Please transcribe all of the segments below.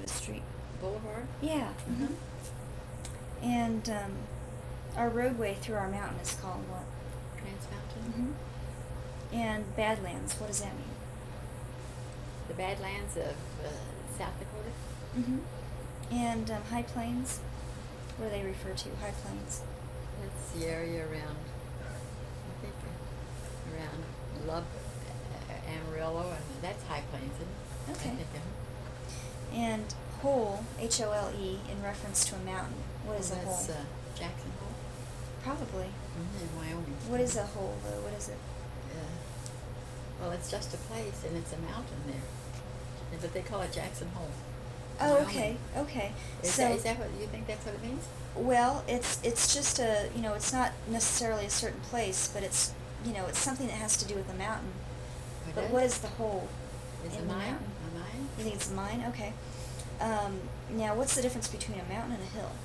Street. Boulevard? Yeah. Mhm. And our roadway through our mountain is called what? Trans Mountain? And Badlands, what does that mean? The Badlands of South Dakota? And High Plains, what do they refer to? High Plains. That's the area around, I think, around Love, Amarillo, and that's High Plains, isn't it? Okay. I think, And Hole, Hole, in reference to a mountain. What is a hole? That's Jackson Hole? Probably. In Wyoming. What is a hole, though? What is it? Well, it's just a place, and it's a mountain there. But they call it Jackson Hole. Oh, Wyoming. okay. Is that what you think? That's what it means? Well, it's just it's not necessarily a certain place, but it's something that has to do with a mountain. But what is the hole? It's in a the mine. mountain? A mine. You think it's a mine? Okay. Now, what's the difference between a mountain and a hill?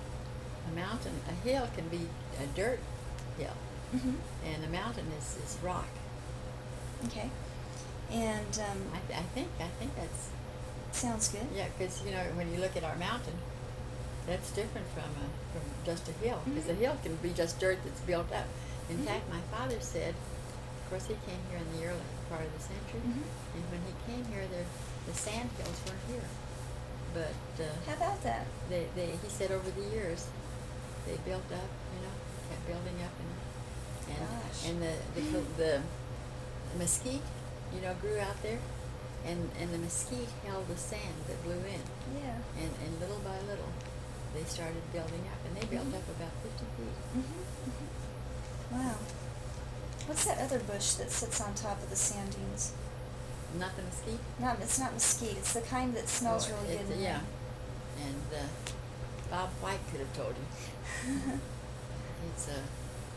A hill can be a dirt hill, Mm-hmm. and a mountain is rock. Okay. And I think that's sounds good. yeah, because when you look at our mountain, that's different from just a hill. Because a hill can be just dirt that's built up. In fact, my father said, of course, he came here in the early part of the century, and when he came here, the sand hills weren't here. But How about that? he said over the years, they built up, kept building up, Gosh. and the mesquite, grew out there, and the mesquite held the sand that blew in, Yeah. and little by little, they started building up, and they built up about 50 feet. Wow. What's that other bush that sits on top of the sand dunes? Not the mesquite. It's not mesquite. It's the kind that smells really good. Yeah, and Bob White could have told you. It's a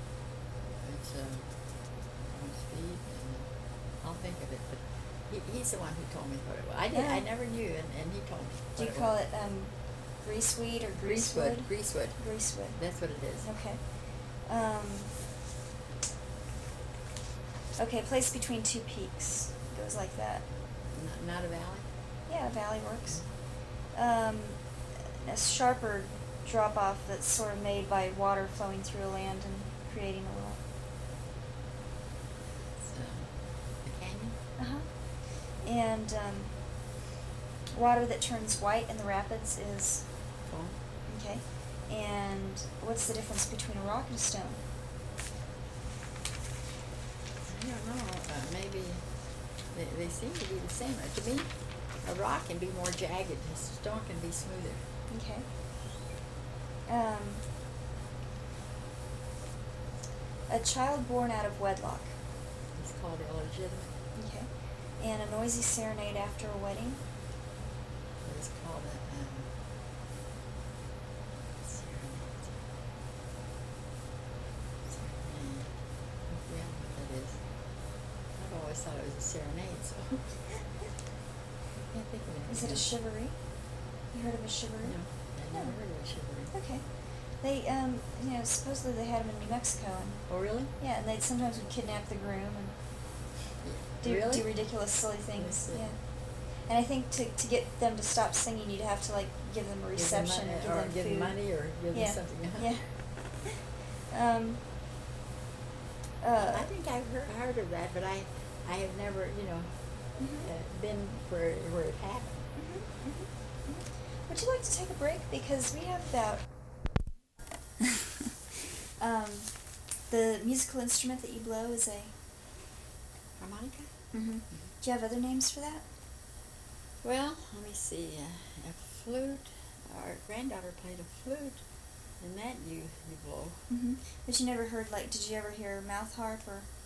mesquite, and I'll think of it, but he's the one who told me what it was. I never knew, and he told me. Do you call it greaseweed or greasewood? Greasewood. Greasewood. That's what it is. Okay. Okay, place between two peaks. It goes like that. Not a valley? Yeah, a valley works. A sharper drop-off that's sort of made by water flowing through a land and creating a little... It's a canyon? Uh-huh. And water that turns white in the rapids is... Foam. Okay. And what's the difference between a rock and a stone? I don't know. Maybe they seem to be the same. To me, a rock can be more jagged. A stone can be smoother. Okay. A child born out of wedlock. It's called illegitimate. Okay. And a noisy serenade after a wedding. It's called a serenade. Serenade. I forget what that is. I've always thought it was a serenade, so I can't think of it. Is it a chivalry? You heard of a chivalry? No, I've never heard of a chivalry. Okay. They, supposedly they had them in New Mexico, and Oh, really? yeah, and they sometimes would kidnap the groom and Really? do ridiculous, silly things. Yes, Yeah. And I think to get them to stop singing, you'd have to give them a reception and give them give food. them money or give Yeah. them something. Yeah. I think I've heard of that, but I have never, been where it happened. Would you like to take a break? Because we have about... the musical instrument that you blow is a... Harmonica? Do you have other names for that? Well, let me see. A flute. Our granddaughter played a flute, and that you blow. But you never heard, did you ever hear mouth harp or...